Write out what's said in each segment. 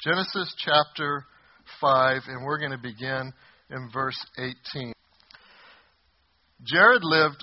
Genesis chapter 5, and we're going to begin in verse 18. Jared lived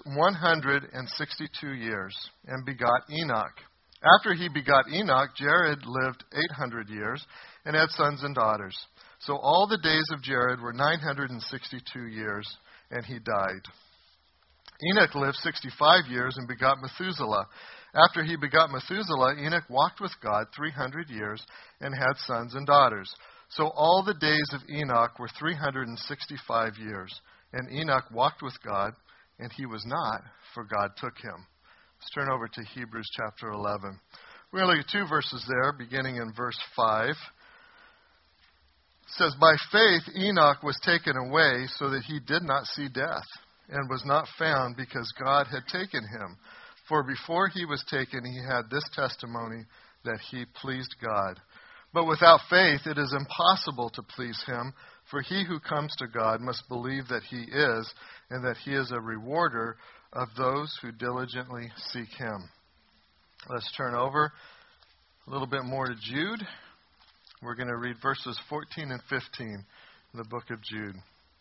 162 years and begot Enoch. After he begot Enoch, Jared lived 800 years and had sons and daughters. So all the days of Jared were 962 years, and he died. Enoch lived 65 years and begot Methuselah. After he begot Methuselah, Enoch walked with God 300 years and had sons and daughters. So all the days of Enoch were 365 years. And Enoch walked with God, and he was not, for God took him. Let's turn over to Hebrews chapter 11. We're going to look at two verses there, beginning in verse 5. It says, By faith Enoch was taken away so that he did not see death, and was not found because God had taken him. For before he was taken, he had this testimony that he pleased God. But without faith it is impossible to please him, for he who comes to God must believe that he is, and that he is a rewarder of those who diligently seek him. Let's turn over a little bit more to Jude. We're going to read verses 14 and 15 in the book of Jude.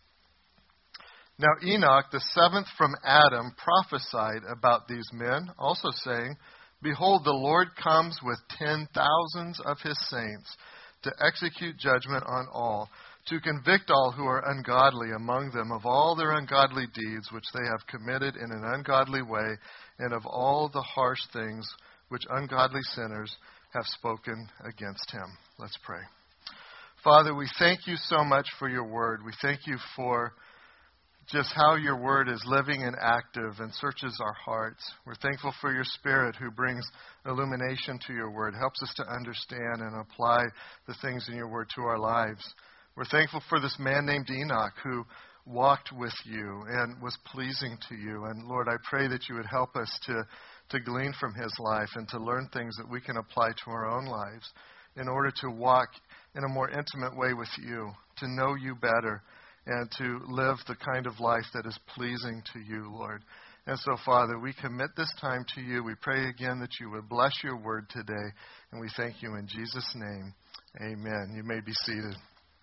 Now Enoch, the seventh from Adam, prophesied about these men, also saying, Behold, the Lord comes with 10,000s of his saints to execute judgment on all, to convict all who are ungodly among them of all their ungodly deeds which they have committed in an ungodly way, and of all the harsh things which ungodly sinners have spoken against him. Let's pray. Father, we thank you so much for your word. We thank you for just how your word is living and active and searches our hearts. We're thankful for your Spirit who brings illumination to your word, helps us to understand and apply the things in your word to our lives. We're thankful for this man named Enoch who walked with you and was pleasing to you. And Lord, I pray that you would help us to glean from his life and to learn things that we can apply to our own lives in order to walk in a more intimate way with you, to know you better, and to live the kind of life that is pleasing to you, Lord. And so, Father, we commit this time to you. We pray again that you would bless your word today, and we thank you in Jesus' name. Amen. You may be seated.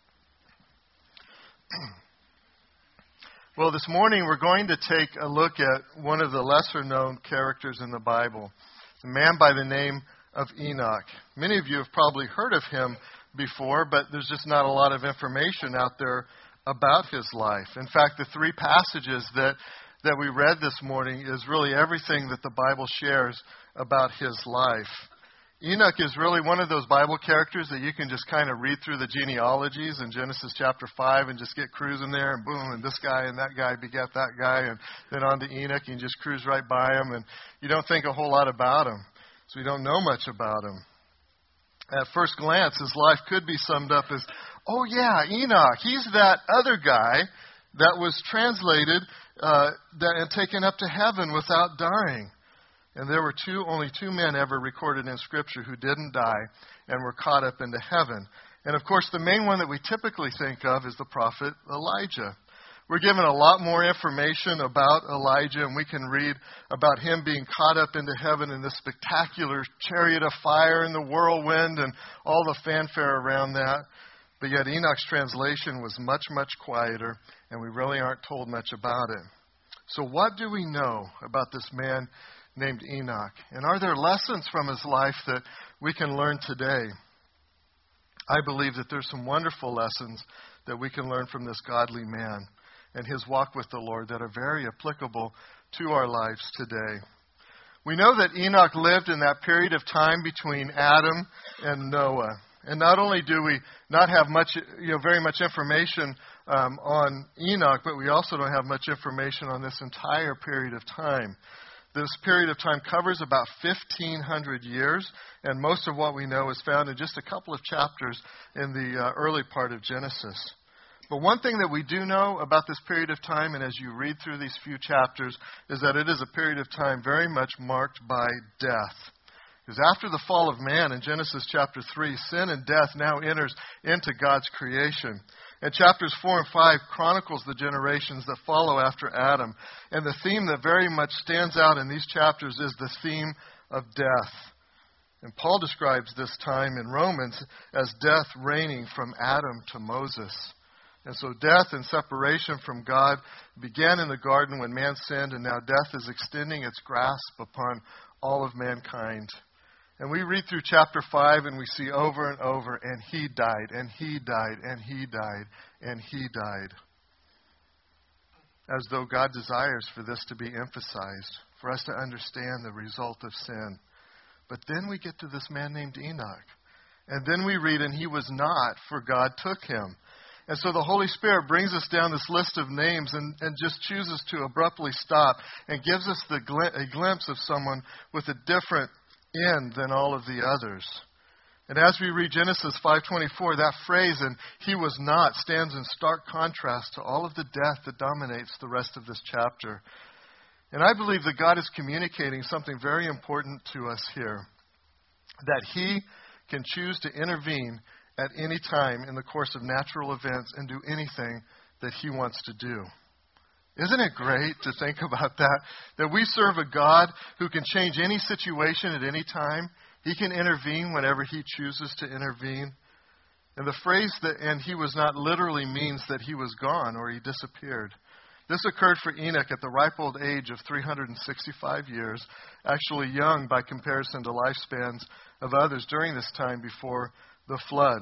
Well, this morning we're going to take a look at one of the lesser-known characters in the Bible, a man by the name of Enoch. Many of you have probably heard of him before, but there's just not a lot of information out there about his life. In fact, the three passages that we read this morning is really everything that the Bible shares about his life. Enoch is really one of those Bible characters that you can just kind of read through the genealogies in Genesis chapter 5 and just get cruising there, and boom, and this guy and that guy begat that guy, and then on to Enoch, and you just cruise right by him, and you don't think a whole lot about him. So we don't know much about him. At first glance, his life could be summed up as, oh yeah, Enoch, he's that other guy that was translated and taken up to heaven without dying. And there were only two men ever recorded in Scripture who didn't die and were caught up into heaven. And of course, the main one that we typically think of is the prophet Elijah. We're given a lot more information about Elijah, and we can read about him being caught up into heaven in this spectacular chariot of fire and the whirlwind and all the fanfare around that. But yet Enoch's translation was much, much quieter, and we really aren't told much about it. So what do we know about this man named Enoch? And are there lessons from his life that we can learn today? I believe that there's some wonderful lessons that we can learn from this godly man and his walk with the Lord that are very applicable to our lives today. We know that Enoch lived in that period of time between Adam and Noah. And not only do we not have very much information on Enoch, but we also don't have much information on this entire period of time. This period of time covers about 1,500 years, and most of what we know is found in just a couple of chapters in the early part of Genesis. But one thing that we do know about this period of time, and as you read through these few chapters, is that it is a period of time very much marked by death. Because after the fall of man in Genesis chapter 3, sin and death now enters into God's creation. And chapters 4 and 5 chronicles the generations that follow after Adam. And the theme that very much stands out in these chapters is the theme of death. And Paul describes this time in Romans as death reigning from Adam to Moses. And so death and separation from God began in the garden when man sinned, and now death is extending its grasp upon all of mankind. And we read through chapter 5 and we see over and over, and he died, and he died, and he died, and he died. As though God desires for this to be emphasized, for us to understand the result of sin. But then we get to this man named Enoch. And then we read, and he was not, for God took him. And so the Holy Spirit brings us down this list of names and just chooses to abruptly stop and gives us a glimpse of someone with a different end than all of the others. And as we read Genesis 5:24, that phrase, and he was not, stands in stark contrast to all of the death that dominates the rest of this chapter. And I believe that God is communicating something very important to us here, that he can choose to intervene at any time in the course of natural events and do anything that he wants to do. Isn't it great to think about that? That we serve a God who can change any situation at any time. He can intervene whenever he chooses to intervene. And the phrase that, and he was not, literally means that he was gone or he disappeared. This occurred for Enoch at the ripe old age of 365 years, actually young by comparison to lifespans of others during this time before the flood.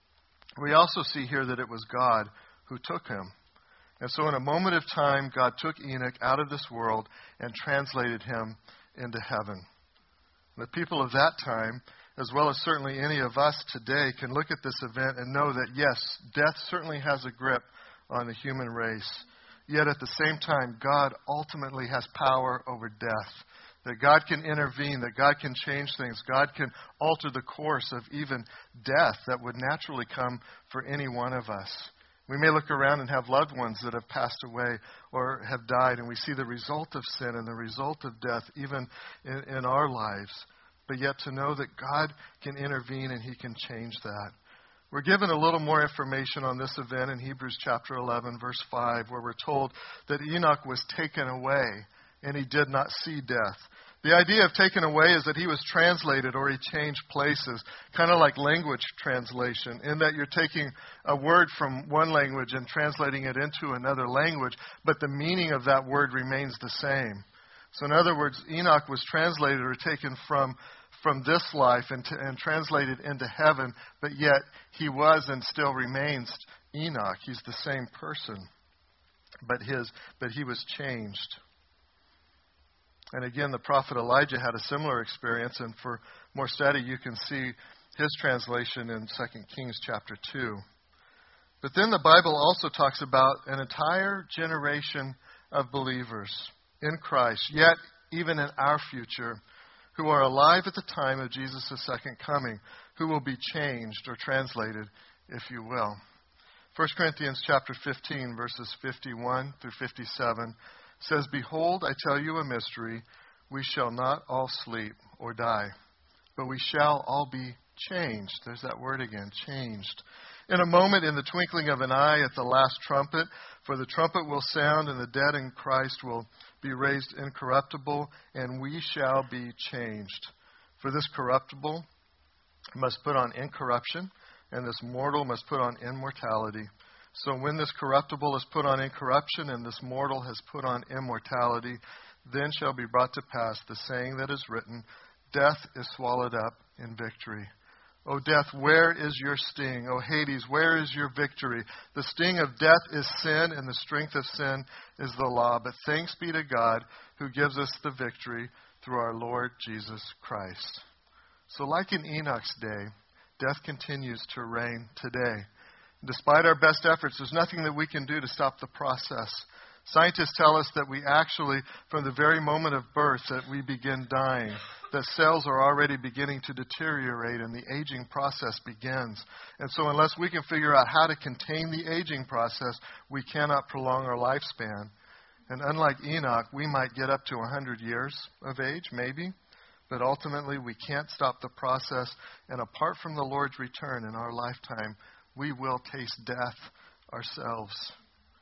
We also see here that it was God who took him. And so in a moment of time, God took Enoch out of this world and translated him into heaven. The people of that time, as well as certainly any of us today, can look at this event and know that, yes, death certainly has a grip on the human race. Yet at the same time, God ultimately has power over death. That God can intervene, that God can change things. God can alter the course of even death that would naturally come for any one of us. We may look around and have loved ones that have passed away or have died, and we see the result of sin and the result of death even in our lives. But yet to know that God can intervene and he can change that. We're given a little more information on this event in Hebrews chapter 11, verse 5, where we're told that Enoch was taken away and he did not see death. The idea of taken away is that he was translated or he changed places, kind of like language translation, in that you're taking a word from one language and translating it into another language, but the meaning of that word remains the same. So in other words, Enoch was translated or taken from this life and translated into heaven, but yet he was and still remains Enoch. He's the same person, but he was changed. And again, the prophet Elijah had a similar experience, and for more study, you can see his translation in 2 Kings chapter 2. But then the Bible also talks about an entire generation of believers in Christ, yet even in our future, who are alive at the time of Jesus' second coming, who will be changed or translated, if you will. 1 Corinthians chapter 15, verses 51 through 57 says, "Behold, I tell you a mystery. We shall not all sleep or die, but we shall all be changed." There's that word again, changed. "In a moment, in the twinkling of an eye, at the last trumpet. For the trumpet will sound, and the dead in Christ will be raised incorruptible, and we shall be changed. For this corruptible must put on incorruption, and this mortal must put on immortality. So when this corruptible is put on incorruption, and this mortal has put on immortality, then shall be brought to pass the saying that is written, Death is swallowed up in victory. O death, where is your sting? O Hades, where is your victory? The sting of death is sin, and the strength of sin is the law. But thanks be to God who gives us the victory through our Lord Jesus Christ." So like in Enoch's day, death continues to reign today. Despite our best efforts, there's nothing that we can do to stop the process. Scientists tell us that we actually, from the very moment of birth, that we begin dying, that cells are already beginning to deteriorate and the aging process begins. And so unless we can figure out how to contain the aging process, we cannot prolong our lifespan. And unlike Enoch, we might get up to 100 years of age, maybe, but ultimately we can't stop the process. And apart from the Lord's return in our lifetime, we will taste death ourselves.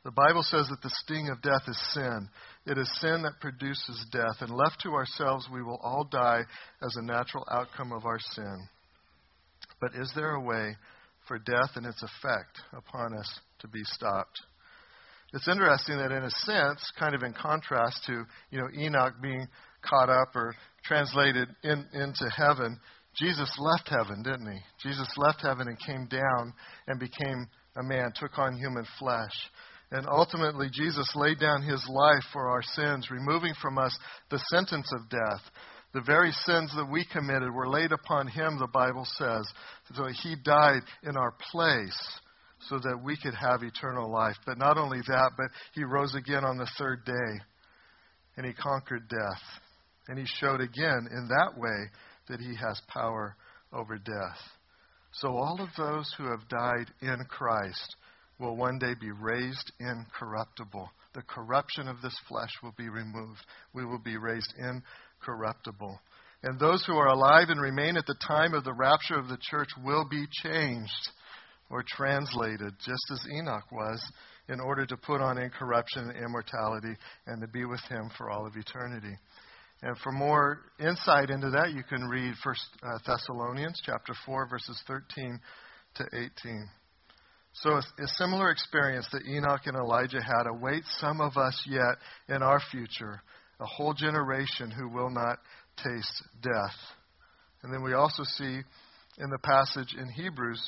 The Bible says that the sting of death is sin. It is sin that produces death, and left to ourselves, we will all die as a natural outcome of our sin. But is there a way for death and its effect upon us to be stopped? It's interesting that in a sense, kind of in contrast to, Enoch being caught up or translated into heaven, Jesus left heaven, didn't he? Jesus left heaven and came down and became a man, took on human flesh. And ultimately, Jesus laid down his life for our sins, removing from us the sentence of death. The very sins that we committed were laid upon him, the Bible says. So he died in our place so that we could have eternal life. But not only that, but he rose again on the third day, and he conquered death. And he showed again in that way that he has power over death. So all of those who have died in Christ will one day be raised incorruptible. The corruption of this flesh will be removed. We will be raised incorruptible. And those who are alive and remain at the time of the rapture of the church will be changed or translated, just as Enoch was, in order to put on incorruption and immortality and to be with him for all of eternity. And for more insight into that, you can read 1 Thessalonians chapter 4, verses 13 to 18. So a similar experience that Enoch and Elijah had awaits some of us yet in our future, a whole generation who will not taste death. And then we also see in the passage in Hebrews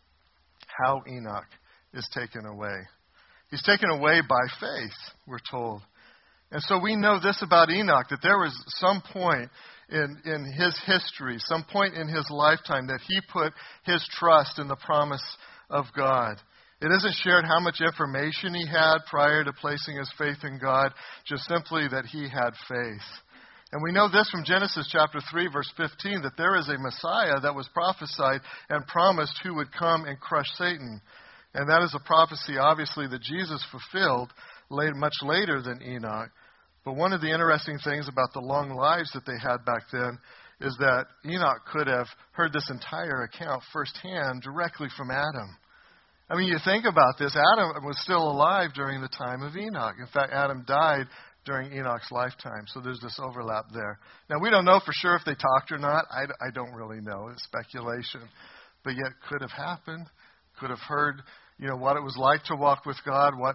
how Enoch is taken away. He's taken away by faith, we're told. And so we know this about Enoch, that there was some point in his history, some point in his lifetime that he put his trust in the promise of God. It isn't shared how much information he had prior to placing his faith in God, just simply that he had faith. And we know this from Genesis chapter 3, verse 15, that there is a Messiah that was prophesied and promised who would come and crush Satan. And that is a prophecy, obviously, that Jesus fulfilled much later than Enoch. But one of the interesting things about the long lives that they had back then is that Enoch could have heard this entire account firsthand directly from Adam. I mean, you think about this. Adam was still alive during the time of Enoch. In fact, Adam died during Enoch's lifetime. So there's this overlap there. Now, we don't know for sure if they talked or not. I don't really know. It's speculation. But yet could have happened. Could have heard, what it was like to walk with God, what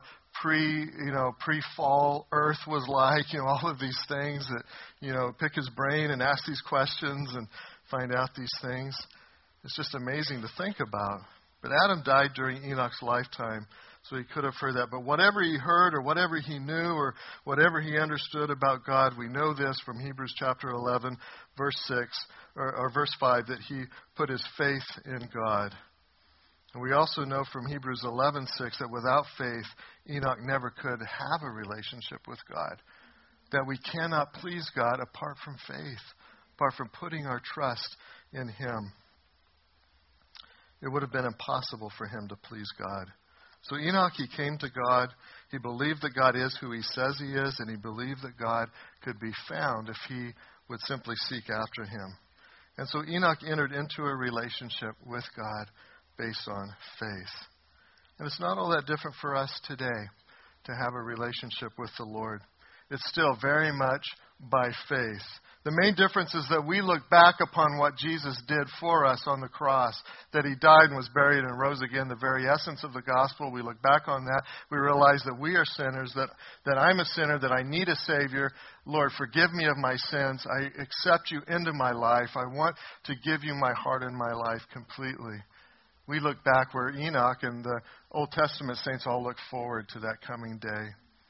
pre-fall earth was like, all of these things that, pick his brain and ask these questions and find out these things. It's just amazing to think about. But Adam died during Enoch's lifetime, so he could have heard that. But whatever he heard or whatever he knew or whatever he understood about God, we know this from Hebrews chapter 11, verse 6, or verse 5, that he put his faith in God. And we also know from Hebrews 11:6 that without faith, Enoch never could have a relationship with God. That we cannot please God apart from faith, apart from putting our trust in him. It would have been impossible for him to please God. So Enoch, he came to God. He believed that God is who he says he is, and he believed that God could be found if he would simply seek after him. And so Enoch entered into a relationship with God based on faith. And it's not all that different for us today to have a relationship with the Lord. It's still very much by faith. The main difference is that we look back upon what Jesus did for us on the cross, that he died and was buried and rose again, the very essence of the gospel. We look back on that. We realize that we are sinners, that I'm a sinner, that I need a Savior. Lord, forgive me of my sins. I accept you into my life. I want to give you my heart and my life completely. We look back where Enoch and the Old Testament saints all look forward to that coming day.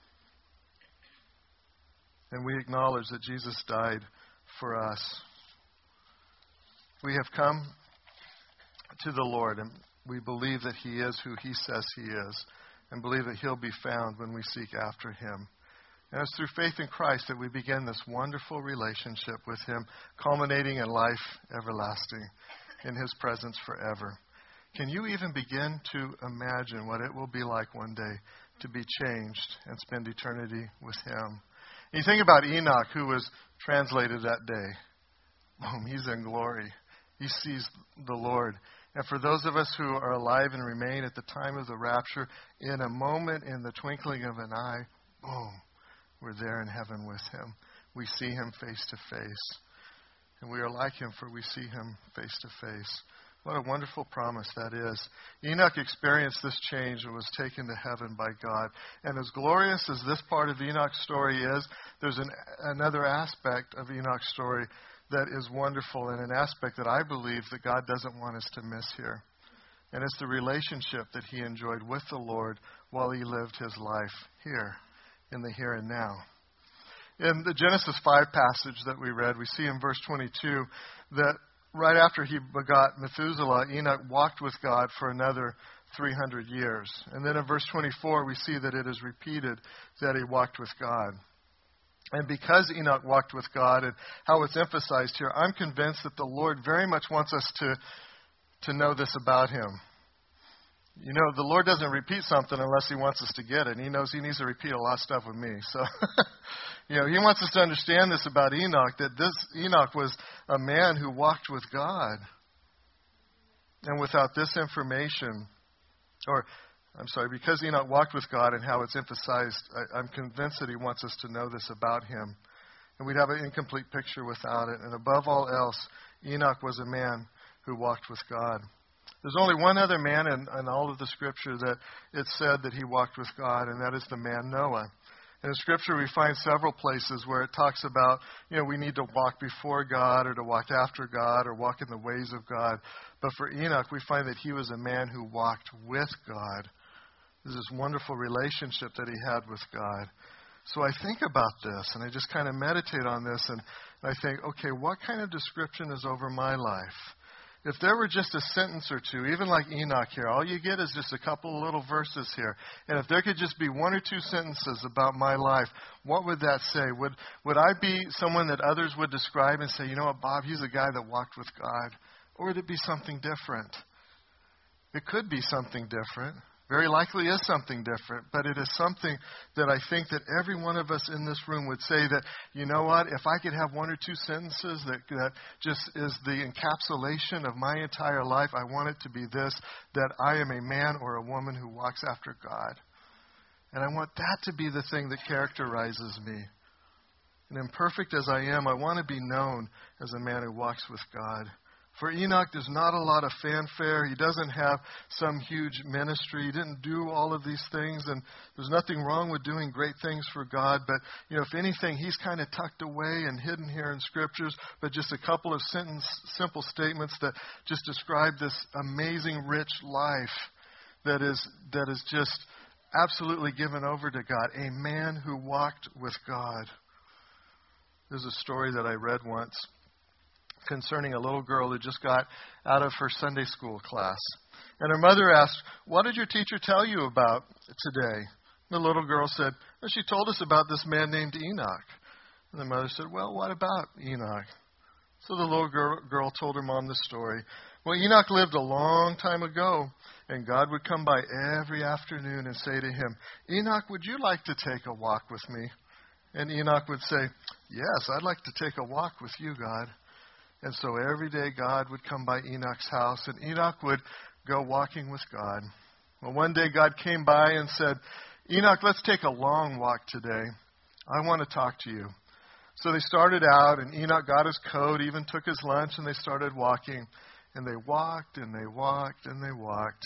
And we acknowledge that Jesus died for us. We have come to the Lord, and we believe that he is who he says he is, and believe that he'll be found when we seek after him. And it's through faith in Christ that we begin this wonderful relationship with him, culminating in life everlasting, in his presence forever. Can you even begin to imagine what it will be like one day to be changed and spend eternity with him? You think about Enoch, who was translated that day. Boom, he's in glory. He sees the Lord. And for those of us who are alive and remain at the time of the rapture, in a moment, in the twinkling of an eye, boom, we're there in heaven with him. We see him face to face. And we are like him, for we see him face to face. What a wonderful promise that is. Enoch experienced this change and was taken to heaven by God. And as glorious as this part of Enoch's story is, there's another aspect of Enoch's story that is wonderful, and an aspect that I believe that God doesn't want us to miss here. And it's the relationship that he enjoyed with the Lord while he lived his life here, in the here and now. In the Genesis 5 passage that we read, we see in verse 22 that right after he begot Methuselah, Enoch walked with God for another 300 years. And then in verse 24, we see that it is repeated that he walked with God. And because Enoch walked with God, and how it's emphasized here, I'm convinced that the Lord very much wants us to know this about him. You know, the Lord doesn't repeat something unless he wants us to get it. And he knows he needs to repeat a lot of stuff with me. So, he wants us to understand this about Enoch, that this Enoch was a man who walked with God. And without this information, because Enoch walked with God and how it's emphasized, I'm convinced that he wants us to know this about him. And we'd have an incomplete picture without it. And above all else, Enoch was a man who walked with God. There's only one other man in all of the Scripture that it said that he walked with God, and that is the man Noah. In Scripture, we find several places where it talks about, we need to walk before God or to walk after God or walk in the ways of God. But for Enoch, we find that he was a man who walked with God. There's this wonderful relationship that he had with God. So I think about this, and I just kind of meditate on this, and I think, okay, what kind of description is over my life? If there were just a sentence or two, even like Enoch here, all you get is just a couple of little verses here. And if there could just be one or two sentences about my life, what would that say? Would I be someone that others would describe and say, you know what, Bob, he's a guy that walked with God? Or would it be something different? It could be something different. Very likely is something different, but it is something that I think that every one of us in this room would say that, you know what, if I could have one or two sentences that just is the encapsulation of my entire life, I want it to be this, that I am a man or a woman who walks after God. And I want that to be the thing that characterizes me. And imperfect as I am, I want to be known as a man who walks with God. For Enoch, there's not a lot of fanfare. He doesn't have some huge ministry. He didn't do all of these things, and there's nothing wrong with doing great things for God. But, if anything, he's kind of tucked away and hidden here in Scriptures, but just a couple of simple statements that just describe this amazing, rich life that is just absolutely given over to God. A man who walked with God. There's a story that I read once concerning a little girl who just got out of her Sunday school class. And her mother asked, "What did your teacher tell you about today?" The little girl said, "Well, she told us about this man named Enoch." And the mother said, "Well, what about Enoch?" So the little girl told her mom the story. Well, Enoch lived a long time ago, and God would come by every afternoon and say to him, "Enoch, would you like to take a walk with me?" And Enoch would say, "Yes, I'd like to take a walk with you, God." And so every day God would come by Enoch's house, and Enoch would go walking with God. Well, one day God came by and said, "Enoch, let's take a long walk today. I want to talk to you." So they started out, and Enoch got his coat, even took his lunch, and they started walking. And they walked, and they walked, and they walked.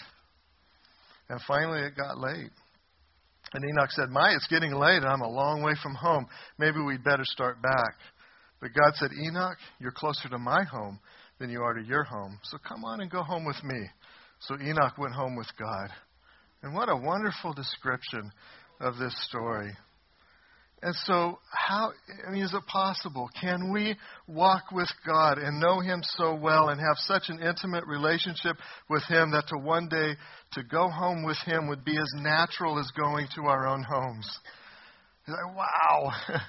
And finally it got late. And Enoch said, "It's getting late, and I'm a long way from home. Maybe we'd better start back." But God said, "Enoch, you're closer to my home than you are to your home. So come on and go home with me." So Enoch went home with God. And what a wonderful description of this story. And so is it possible? Can we walk with God and know him so well and have such an intimate relationship with him that to one day to go home with him would be as natural as going to our own homes? You're like, wow.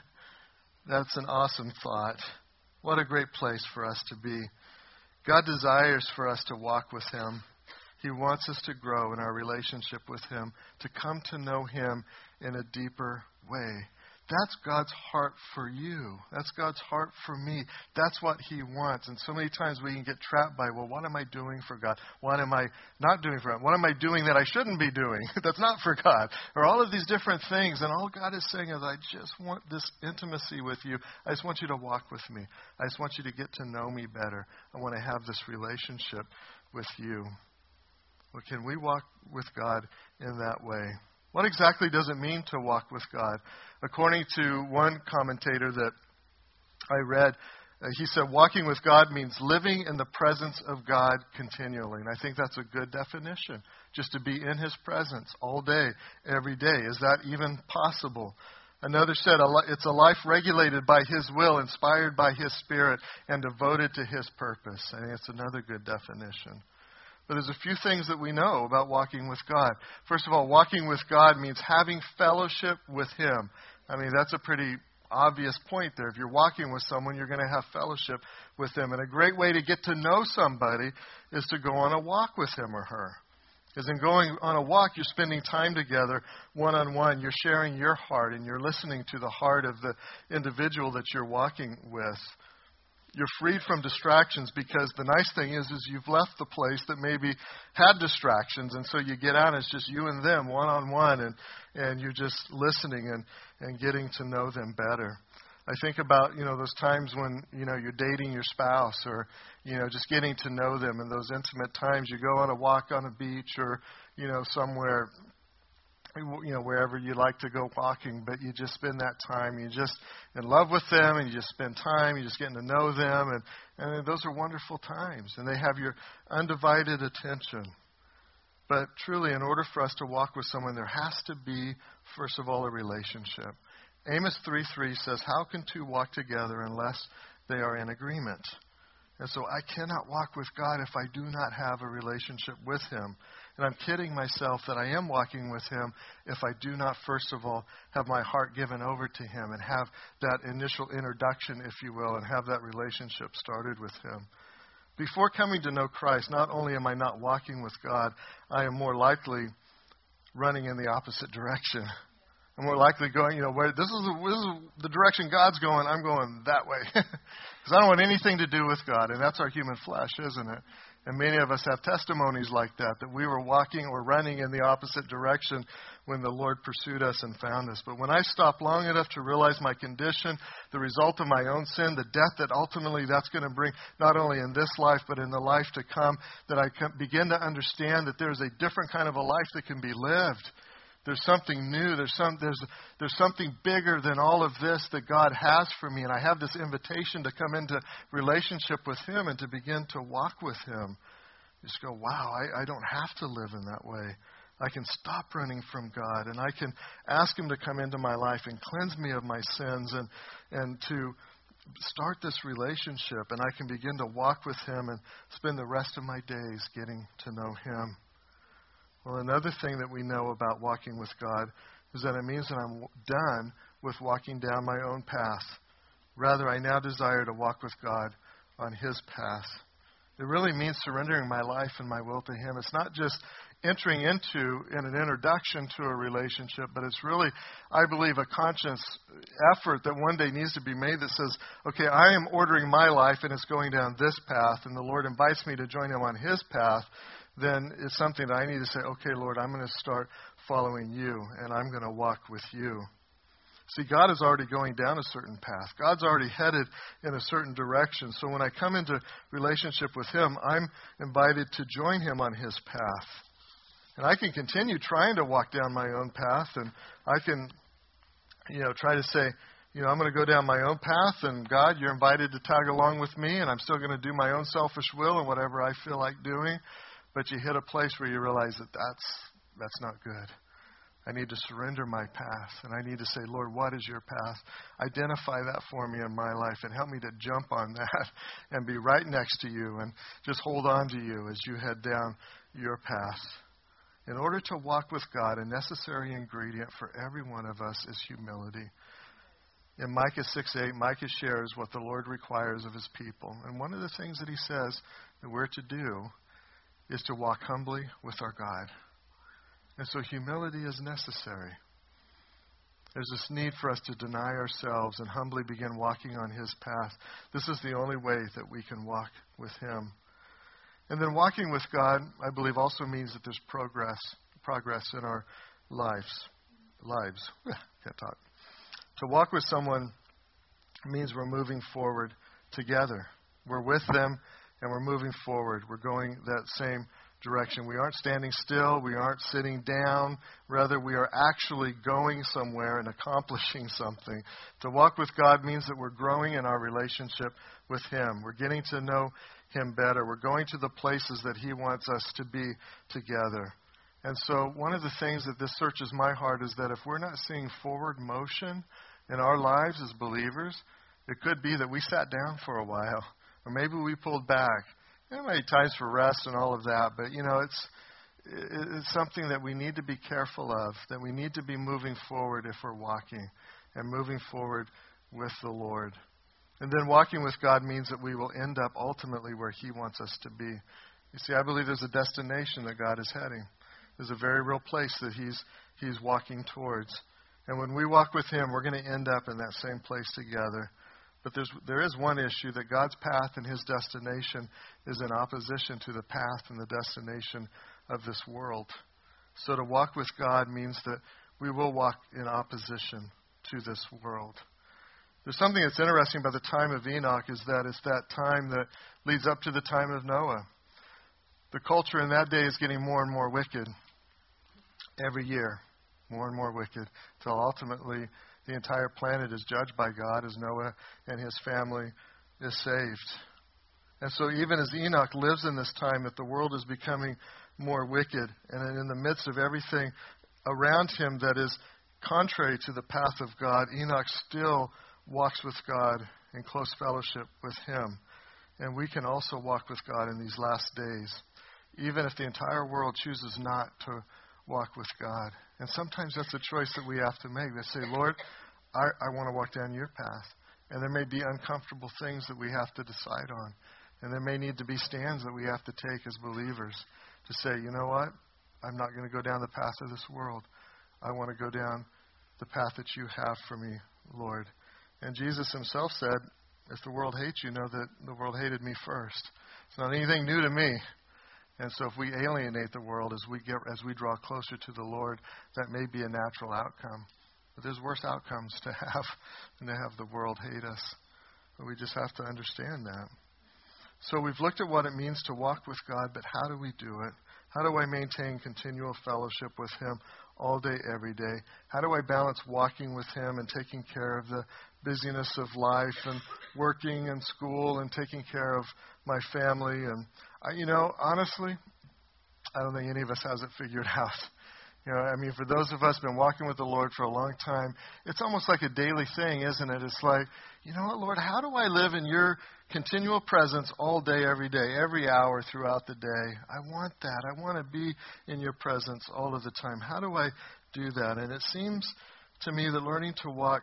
That's an awesome thought. What a great place for us to be. God desires for us to walk with him. He wants us to grow in our relationship with him, to come to know him in a deeper way, That's God's heart for you. That's God's heart for me. That's what He wants. And so many times we can get trapped by, well, what am I doing for God? What am I not doing for God? What am I doing that I shouldn't be doing that's not for God? Or all of these different things. And all God is saying is, I just want this intimacy with you. I just want you to walk with me. I just want you to get to know me better. I want to have this relationship with you. Well, can we walk with God in that way? What exactly does it mean to walk with God? According to one commentator that I read, he said, walking with God means living in the presence of God continually. And I think that's a good definition, just to be in His presence all day, every day. Is that even possible? Another said, it's a life regulated by His will, inspired by His Spirit, and devoted to His purpose. I think it's another good definition. But there's a few things that we know about walking with God. First of all, walking with God means having fellowship with Him. I mean, that's a pretty obvious point there. If you're walking with someone, you're going to have fellowship with them. And a great way to get to know somebody is to go on a walk with him or her. Because in going on a walk, you're spending time together one-on-one. You're sharing your heart, and you're listening to the heart of the individual that you're walking with. You're freed from distractions, because the nice thing is you've left the place that maybe had distractions, and so you get out and it's just you and them one-on-one, and you're just listening and getting to know them better. I think about, those times when, you're dating your spouse, or, just getting to know them, and those intimate times. You go on a walk on a beach, or, somewhere, wherever you like to go walking, but you just spend that time. You're just in love with them, and you just spend time. You're just getting to know them, and those are wonderful times, and they have your undivided attention. But truly, in order for us to walk with someone, there has to be, first of all, a relationship. Amos 3:3 says, how can two walk together unless they are in agreement? And so I cannot walk with God if I do not have a relationship with Him. And I'm kidding myself that I am walking with Him if I do not, first of all, have my heart given over to Him and have that initial introduction, if you will, and have that relationship started with Him. Before coming to know Christ, not only am I not walking with God, I am more likely running in the opposite direction. I'm more likely going, where this is the direction God's going, I'm going that way. Because I don't want anything to do with God, and that's our human flesh, isn't it? And many of us have testimonies like that we were walking or running in the opposite direction when the Lord pursued us and found us. But when I stop long enough to realize my condition, the result of my own sin, the death that ultimately that's going to bring, not only in this life, but in the life to come, that I can begin to understand that there's a different kind of a life that can be lived. There's something new. There's something bigger than all of this that God has for me. And I have this invitation to come into relationship with Him and to begin to walk with Him. You just go, wow, I don't have to live in that way. I can stop running from God, and I can ask Him to come into my life and cleanse me of my sins, and to start this relationship. And I can begin to walk with Him and spend the rest of my days getting to know Him. Well, another thing that we know about walking with God is that it means that I'm done with walking down my own path. Rather, I now desire to walk with God on His path. It really means surrendering my life and my will to Him. It's not just entering into an introduction to a relationship, but it's really, I believe, a conscious effort that one day needs to be made that says, okay, I am ordering my life and it's going down this path, and the Lord invites me to join Him on His path. Then it's something that I need to say, okay, Lord, I'm going to start following You, and I'm going to walk with You. See, God is already going down a certain path. God's already headed in a certain direction. So when I come into relationship with Him, I'm invited to join Him on His path. And I can continue trying to walk down my own path, and I can, try to say, I'm going to go down my own path, and God, You're invited to tag along with me, and I'm still going to do my own selfish will and whatever I feel like doing. But you hit a place where you realize that that's not good. I need to surrender my path, and I need to say, Lord, what is Your path? Identify that for me in my life, and help me to jump on that and be right next to You and just hold on to You as You head down Your path. In order to walk with God, a necessary ingredient for every one of us is humility. In Micah 6:8, Micah shares what the Lord requires of His people. And one of the things that he says that we're to do is to walk humbly with our God. And so humility is necessary. There's this need for us to deny ourselves and humbly begin walking on His path. This is the only way that we can walk with Him. And then walking with God, I believe, also means that there's progress in our lives. Can't talk. To walk with someone means we're moving forward together. We're with them and we're moving forward. We're going that same direction. We aren't standing still. We aren't sitting down. Rather, we are actually going somewhere and accomplishing something. To walk with God means that we're growing in our relationship with Him. We're getting to know Him better. We're going to the places that He wants us to be together. And so one of the things that this searches my heart is that if we're not seeing forward motion in our lives as believers, it could be that we sat down for a while, or maybe we pulled back. There might be times for rest and all of that, but it's something that we need to be careful of, that we need to be moving forward if we're walking, and moving forward with the Lord. And then walking with God means that we will end up ultimately where He wants us to be. You see, I believe there's a destination that God is heading. There's a very real place that He's walking towards. And when we walk with Him, we're going to end up in that same place together. But there is one issue, that God's path and His destination is in opposition to the path and the destination of this world. So to walk with God means that we will walk in opposition to this world. There's something that's interesting about the time of Enoch is that it's that time that leads up to the time of Noah. The culture in that day is getting more and more wicked every year, more and more wicked, until ultimately the entire planet is judged by God as Noah and his family is saved. And so even as Enoch lives in this time that the world is becoming more wicked, and in the midst of everything around him that is contrary to the path of God, Enoch still walks with God in close fellowship with Him. And we can also walk with God in these last days, even if the entire world chooses not to walk with God. And sometimes that's a choice that we have to make. They say, Lord, I want to walk down your path. And there may be uncomfortable things that we have to decide on. And there may need to be stands that we have to take as believers to say, you know what? I'm not going to go down the path of this world. I want to go down the path that you have for me, Lord. And Jesus Himself said, if the world hates you, know that the world hated me first. It's not anything new to me. And so if we alienate the world as we draw closer to the Lord, that may be a natural outcome. But there's worse outcomes to have than to have the world hate us. But we just have to understand that. So we've looked at what it means to walk with God, but how do we do it? How do I maintain continual fellowship with Him all day, every day? How do I balance walking with Him and taking care of the busyness of life and working and school and taking care of my family? And, honestly, I don't think any of us has it figured out. For those of us who've been walking with the Lord for a long time, it's almost like a daily thing, isn't it? It's like, you know what, Lord, how do I live in your continual presence all day, every day, every hour throughout the day? I want that. I want to be in your presence all of the time. How do I do that? And it seems to me that learning to walk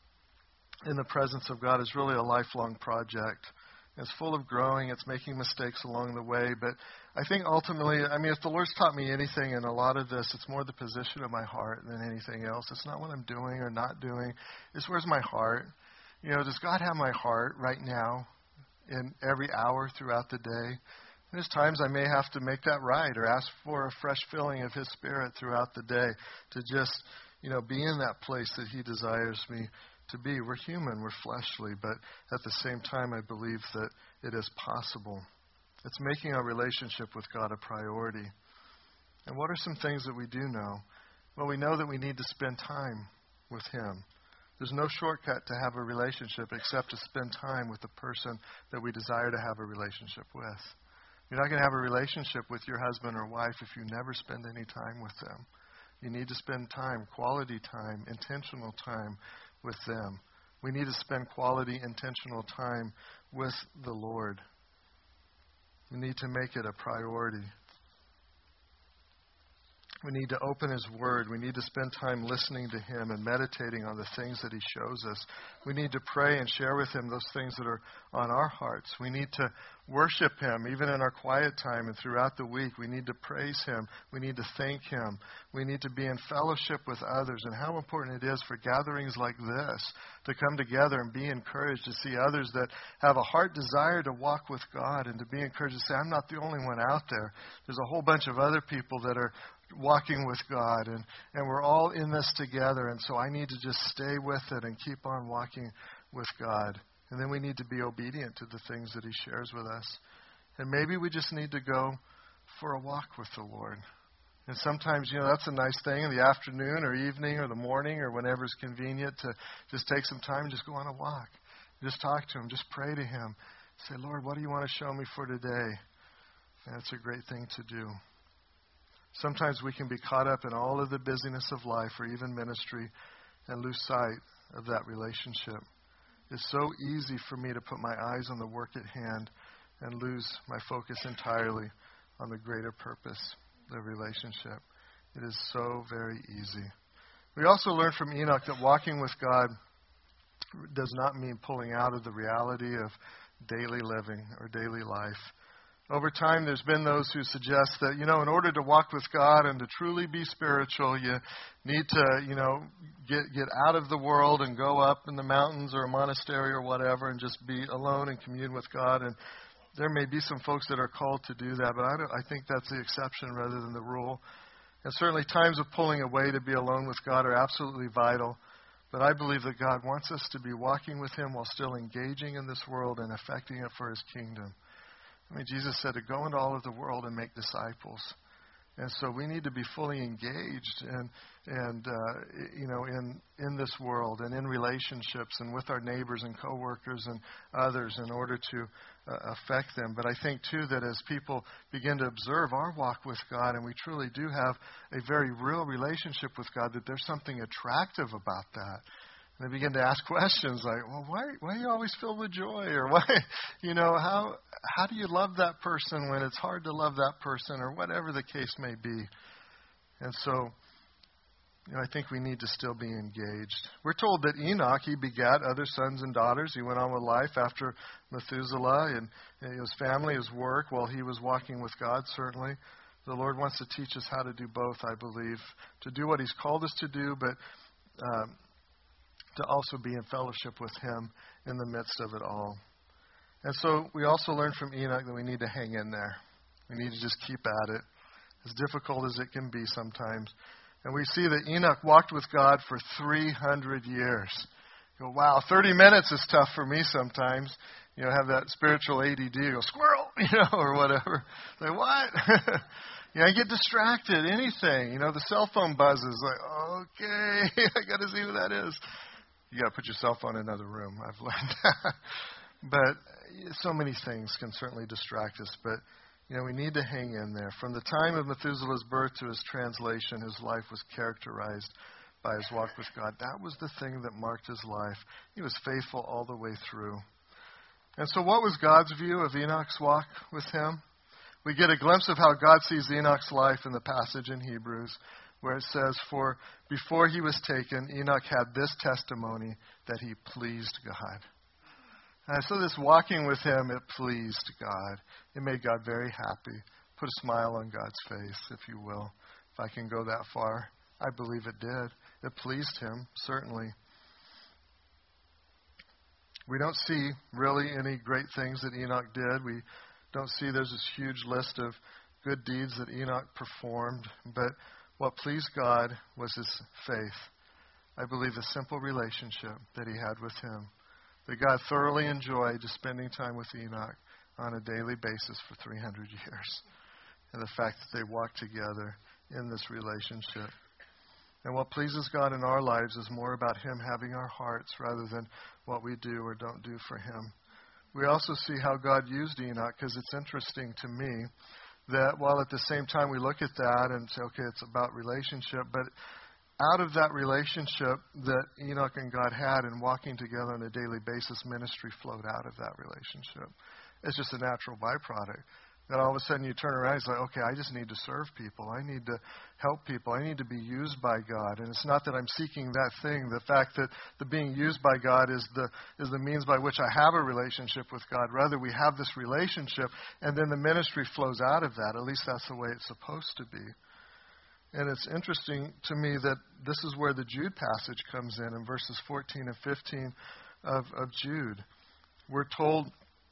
in the presence of God is really a lifelong project. It's full of growing. It's making mistakes along the way. But I think ultimately, if the Lord's taught me anything in a lot of this, it's more the position of my heart than anything else. It's not what I'm doing or not doing. It's where's my heart. Does God have my heart right now in every hour throughout the day? There's times I may have to make that right or ask for a fresh filling of His Spirit throughout the day to just, be in that place that He desires me to be. We're human, we're fleshly, but at the same time, I believe that it is possible. It's making our relationship with God a priority. And what are some things that we do know? Well, we know that we need to spend time with Him. There's no shortcut to have a relationship except to spend time with the person that we desire to have a relationship with. You're not going to have a relationship with your husband or wife if you never spend any time with them. You need to spend time, quality time, intentional time with them. We need to spend quality, intentional time with the Lord. We need to make it a priority. We need to open His Word. We need to spend time listening to Him and meditating on the things that He shows us. We need to pray and share with Him those things that are on our hearts. We need to worship Him, even in our quiet time and throughout the week. We need to praise Him. We need to thank Him. We need to be in fellowship with others. And how important it is for gatherings like this to come together and be encouraged, to see others that have a heart desire to walk with God, and to be encouraged to say, I'm not the only one out there. There's a whole bunch of other people that are walking with God, and we're all in this together, and so I need to just stay with it and keep on walking with God. And then we need to be obedient to the things that He shares with us. And maybe we just need to go for a walk with the Lord. And sometimes, that's a nice thing in the afternoon or evening or the morning or whenever it's convenient to just take some time and just go on a walk. Just talk to Him. Just pray to Him. Say, Lord, what do you want to show me for today? And it's a great thing to do. Sometimes we can be caught up in all of the busyness of life or even ministry and lose sight of that relationship. It's so easy for me to put my eyes on the work at hand and lose my focus entirely on the greater purpose, the relationship. It is so very easy. We also learn from Enoch that walking with God does not mean pulling out of the reality of daily living or daily life. Over time, there's been those who suggest that, in order to walk with God and to truly be spiritual, you need to, get out of the world and go up in the mountains or a monastery or whatever and just be alone and commune with God. And there may be some folks that are called to do that, but I think that's the exception rather than the rule. And certainly times of pulling away to be alone with God are absolutely vital. But I believe that God wants us to be walking with Him while still engaging in this world and affecting it for His kingdom. Jesus said to go into all of the world and make disciples. And so we need to be fully engaged in this world and in relationships and with our neighbors and coworkers and others in order to affect them. But I think, too, that as people begin to observe our walk with God, and we truly do have a very real relationship with God, that there's something attractive about that. And they begin to ask questions like, well, why are you always filled with joy? Or why, how do you love that person when it's hard to love that person? Or whatever the case may be. And so, I think we need to still be engaged. We're told that Enoch, he begat other sons and daughters. He went on with life after Methuselah and his family, his work, while he was walking with God, certainly. The Lord wants to teach us how to do both, I believe. To do what He's called us to do, but to also be in fellowship with Him in the midst of it all. And so we also learn from Enoch that we need to hang in there. We need to just keep at it, as difficult as it can be sometimes. And we see that Enoch walked with God for 300 years. You go, wow, 30 minutes is tough for me sometimes. Have that spiritual ADD, go, squirrel, or whatever. Like, what? I get distracted, anything. The cell phone buzzes. Like, okay, I got to see who that is. You got to put your cell phone in another room. I've learned that. But so many things can certainly distract us. But, we need to hang in there. From the time of Methuselah's birth to his translation, his life was characterized by his walk with God. That was the thing that marked his life. He was faithful all the way through. And so what was God's view of Enoch's walk with Him? We get a glimpse of how God sees Enoch's life in the passage in Hebrews, where it says, for before he was taken, Enoch had this testimony that he pleased God. And so this walking with Him, it pleased God. It made God very happy. Put a smile on God's face, if you will. If I can go that far, I believe it did. It pleased Him, certainly. We don't see really any great things that Enoch did. We don't see there's this huge list of good deeds that Enoch performed. But what pleased God was his faith. I believe the simple relationship that he had with Him. That God thoroughly enjoyed just spending time with Enoch on a daily basis for 300 years. And the fact that they walked together in this relationship. And what pleases God in our lives is more about Him having our hearts rather than what we do or don't do for Him. We also see how God used Enoch, because it's interesting to me that while at the same time we look at that and say, okay, it's about relationship, but out of that relationship that Enoch and God had in walking together on a daily basis, ministry flowed out of that relationship. It's just a natural byproduct. That all of a sudden you turn around, it's like, okay, I just need to serve people. I need to help people. I need to be used by God. And it's not that I'm seeking that thing. The fact that the being used by God is the means by which I have a relationship with God. Rather, we have this relationship, and then the ministry flows out of that. At least that's the way it's supposed to be. And it's interesting to me that this is where the Jude passage comes in verses 14 and 15 of Jude. We're told,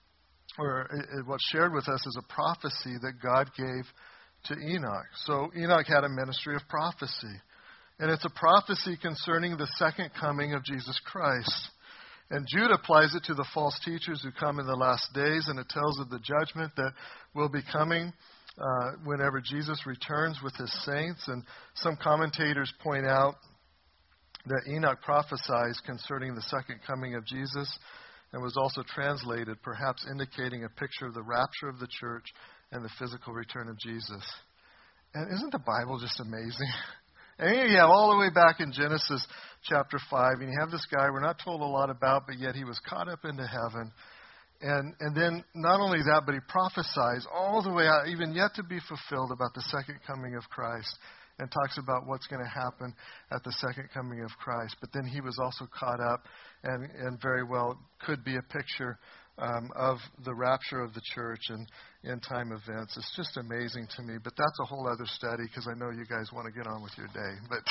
or what's shared with us is a prophecy that God gave to Enoch. So Enoch had a ministry of prophecy. And it's a prophecy concerning the second coming of Jesus Christ. And Jude applies it to the false teachers who come in the last days, and it tells of the judgment that will be coming whenever Jesus returns with his saints. And some commentators point out that Enoch prophesies concerning the second coming of Jesus, and was also translated, perhaps indicating a picture of the rapture of the church and the physical return of Jesus. And isn't the Bible just amazing? And here you have all the way back in Genesis chapter 5, and you have this guy we're not told a lot about, but yet he was caught up into heaven. And then not only that, but he prophesies all the way out, even yet to be fulfilled, about the second coming of Christ, and talks about what's going to happen at the second coming of Christ. But then he was also caught up, and very well could be a picture of the rapture of the church and end-time events. It's just amazing to me. But that's a whole other study, because I know you guys want to get on with your day. But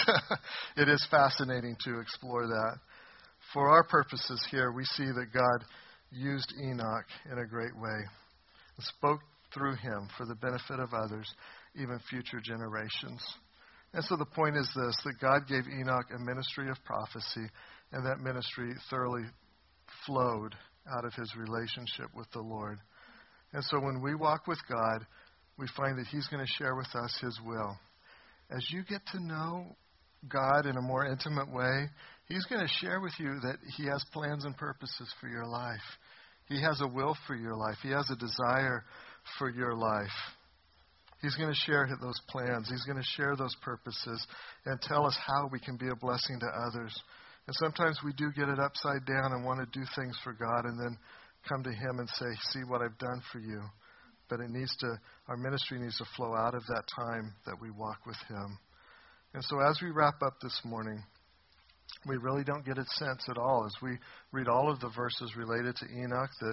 it is fascinating to explore that. For our purposes here, we see that God used Enoch in a great way and spoke through him for the benefit of others, even future generations. And so the point is this, that God gave Enoch a ministry of prophecy, and that ministry thoroughly flowed out of his relationship with the Lord. And so when we walk with God, we find that he's going to share with us his will. As you get to know God in a more intimate way, he's going to share with you that he has plans and purposes for your life. He has a will for your life. He has a desire for your life. He's going to share those plans. He's going to share those purposes and tell us how we can be a blessing to others. And sometimes we do get it upside down and want to do things for God and then come to him and say, see what I've done for you. But our ministry needs to flow out of that time that we walk with him. And so as we wrap up this morning, we really don't get a sense at all as we read all of the verses related to Enoch that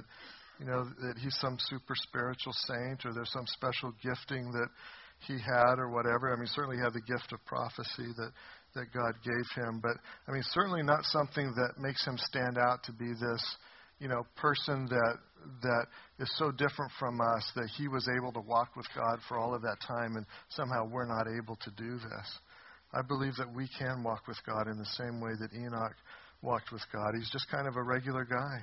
that he's some super spiritual saint or there's some special gifting that he had or whatever. I mean, certainly he had the gift of prophecy that God gave him. But, I mean, certainly not something that makes him stand out to be this, person that is so different from us that he was able to walk with God for all of that time and somehow we're not able to do this. I believe that we can walk with God in the same way that Enoch walked with God. He's just kind of a regular guy.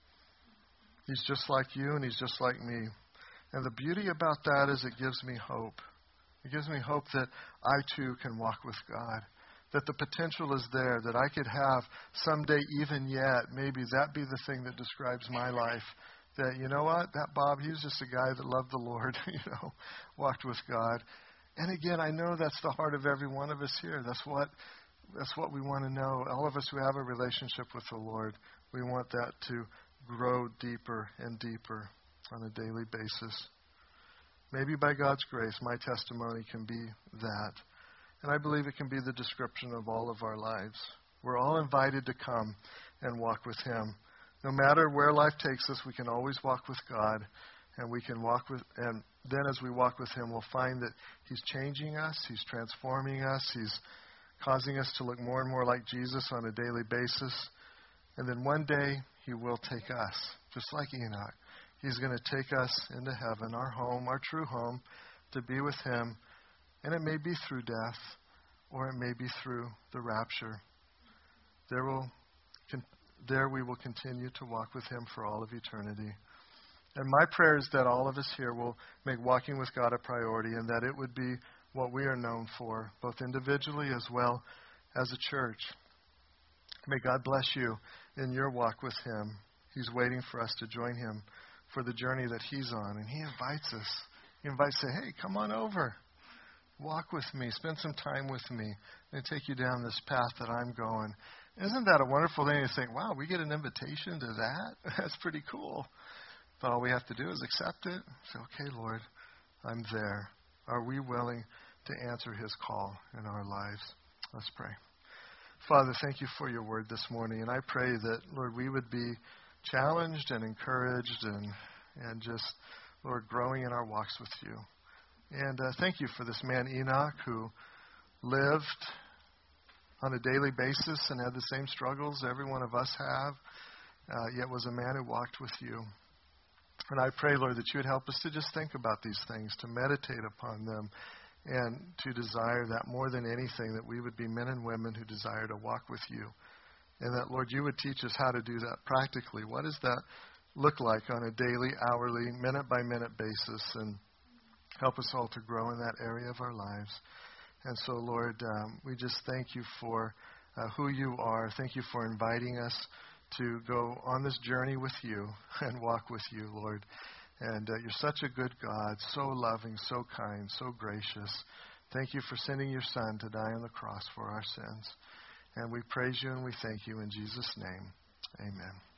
He's just like you and he's just like me. And the beauty about that is it gives me hope. It gives me hope that I too can walk with God. That the potential is there, that I could have someday, even yet, maybe that be the thing that describes my life. That, you know what, that Bob, he was just a guy that loved the Lord, walked with God. And again, I know that's the heart of every one of us here. That's what we want to know. All of us who have a relationship with the Lord, we want that to grow deeper and deeper on a daily basis. Maybe by God's grace, my testimony can be that. And I believe it can be the description of all of our lives. We're all invited to come and walk with him. No matter where life takes us, we can always walk with God. And we can and then as we walk with him, we'll find that he's changing us, he's transforming us, he's causing us to look more and more like Jesus on a daily basis. And then one day, he will take us, just like Enoch. He's going to take us into heaven, our home, our true home, to be with him. And it may be through death, or it may be through the rapture. There we will continue to walk with him for all of eternity. And my prayer is that all of us here will make walking with God a priority and that it would be what we are known for, both individually as well as a church. May God bless you in your walk with him. He's waiting for us to join him for the journey that he's on. And he invites us. He invites us, hey, come on over. Walk with me. Spend some time with me. And take you down this path that I'm going. Isn't that a wonderful thing to think, wow, we get an invitation to that? That's pretty cool. But all we have to do is accept it. Say, okay, Lord, I'm there. Are we willing to answer his call in our lives? Let's pray. Father, thank you for your word this morning, and I pray that, Lord, we would be challenged and encouraged and just, Lord, growing in our walks with you. And thank you for this man Enoch who lived on a daily basis and had the same struggles every one of us have, yet was a man who walked with you. And I pray, Lord, that you would help us to just think about these things, to meditate upon them, and to desire that more than anything, that we would be men and women who desire to walk with you. And that, Lord, you would teach us how to do that practically. What does that look like on a daily, hourly, minute-by-minute basis? And help us all to grow in that area of our lives. And so, Lord, we just thank you for who you are. Thank you for inviting us to go on this journey with you and walk with you, Lord. And you're such a good God, so loving, so kind, so gracious. Thank you for sending your Son to die on the cross for our sins. And we praise you and we thank you in Jesus' name. Amen.